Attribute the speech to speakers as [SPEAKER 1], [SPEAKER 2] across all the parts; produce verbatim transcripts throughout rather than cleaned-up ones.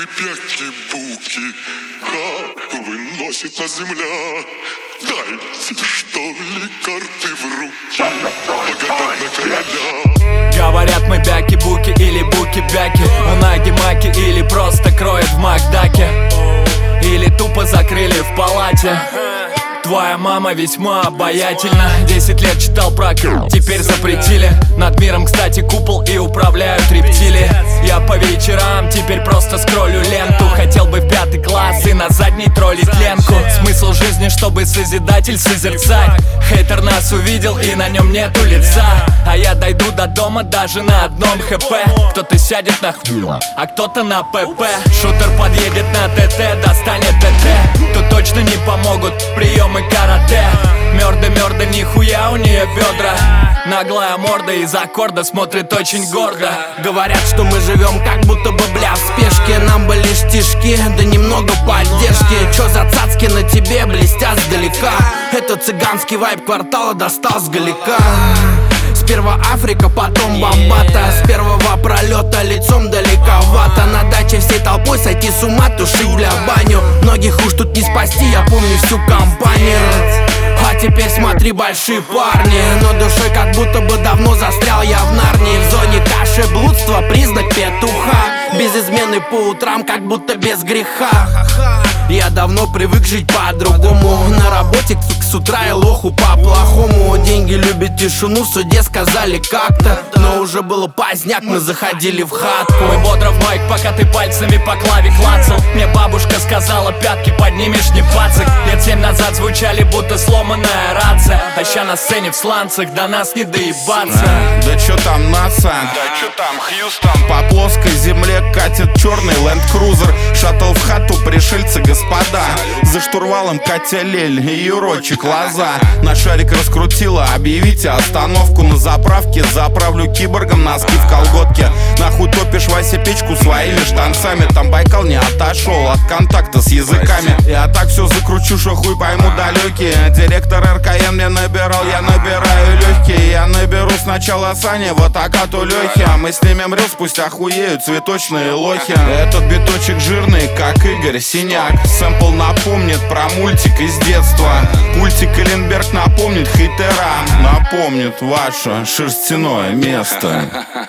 [SPEAKER 1] пяки-буки, как выносит на земля. Дайте, что ли, карты в руки, погадать на короля.
[SPEAKER 2] Говорят мы бяки-буки или буки-бяки, унаги-маки или просто кроют в Макдаке, или тупо закрыли в палате. Твоя мама весьма обаятельна. Десять лет читал про Крым, теперь запретили. Над миром, кстати, купол и управляют рептилии. Я по вечерам теперь просто скроллю ленту. Хотел бы в пятый класс и на задней троллить ленку. Смысл жизни, чтобы созидатель созерцать. Хейтер нас увидел и на нем нету лица. А я дойду до дома даже на одном хп. Кто-то сядет на хуй, а кто-то на ПП. Шутер подъедет на ТТ, достанет ТТ. Тут точно не помогут приемы карате. Мёрда-мёрда, нихуя у нее бедра. Наглая морда из аккорда смотрит очень гордо.
[SPEAKER 3] Говорят, что мы живем как будто бы, бля, в спешке. Нам бы лишь стишки, да немного поддержки. Чё за цацки на тебе блестят сдалека? Это цыганский вайб квартала достал сгалека. Сперва Африка, потом Бомбата. С первого пролета лицом далековато. На даче всей толпой сойти с ума, тушить для баню. Многих уж тут не спасти, я помню всю компанию. А теперь смотри, большие парни. Но душой как будто бы давно застрял я в Нарнии. В зоне каши, блудства, признак петуха. Без измены по утрам, как будто без греха. Я давно привык жить по-другому. На работе с утра и лоху по-плохому. Деньги любят тишину, в суде сказали как-то. Но уже было поздняк, мы заходили в хатку.
[SPEAKER 2] Мы бодро в майк, пока ты пальцами по клаве клацал. Мне бабушка сказала, пятки поднимешь, не пацик. Лет семь назад звучали, будто сломанная рация. А ща на сцене в сланцах, до нас не доебаться.
[SPEAKER 4] а, Да чё там НАСА? Да чё там Хьюстон? По плоской земле катит черный ленд-крузер. Шаттл в хату, пришельцы господа. За штурвалом Катя Лель и юрочек Лоза. На шарик раскрутила, объявите остановку на заправке. Заправлю киборгом носки в колготке. Нахуй топишь, Вася, печку своими штанцами. Там Байкал не отошел от контакта с языками. Я так все закручу, что хуй пойму далекие. Директор РКН мне набирал, я набираю легкие. Я наберу сначала Сани, вот так от у Лехи. А мы снимем рилс, пусть охуеют цветочные лохи. Этот биточек жирный, как Игорь Синяк. Сэмпл напомнит про мультик из детства. Пультик Эленберг напомнит хейтера. Напомнит ваше шерстяное место.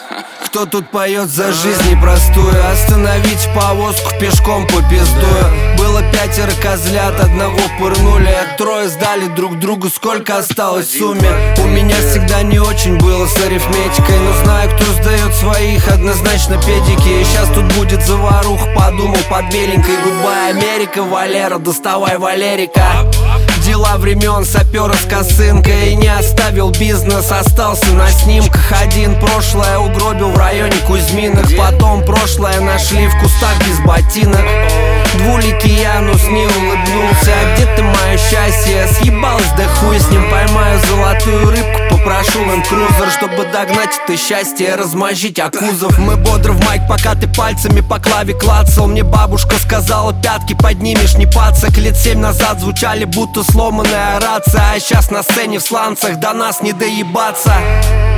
[SPEAKER 3] Кто тут поет за жизнь непростую? Остановить повозку пешком по пиздую. Было пятеро козлят, одного пырнули. Трое сдали друг другу, сколько осталось в сумме. У меня всегда не очень было с арифметикой, но знаю, кто сдает своих, однозначно педики. И сейчас тут будет заваруха, подумал под беленькой. Гудбай, Америка, Валера, доставай Валерика. Дела времен сапера с косынкой. И не оставил бизнес, остался на снимках. Один прошлое угробил в районе Кузьминок. Потом прошлое нашли в кустах без ботинок. Двуликий Янус не улыбнулся. А где ты, мое счастье? Съебалась, да хуй с ним. Поймаю золотую рыбку, попрошу ленд-крузер, чтобы догнать это счастье, размозжить о кузов. Мы бодро в майк, пока ты пальцами по клаве клацал. Мне бабушка сказала, пятки поднимешь, не пацак. Лет семь назад звучали, будто сломанная рация. А сейчас на сцене в сланцах, до нас не доебаться.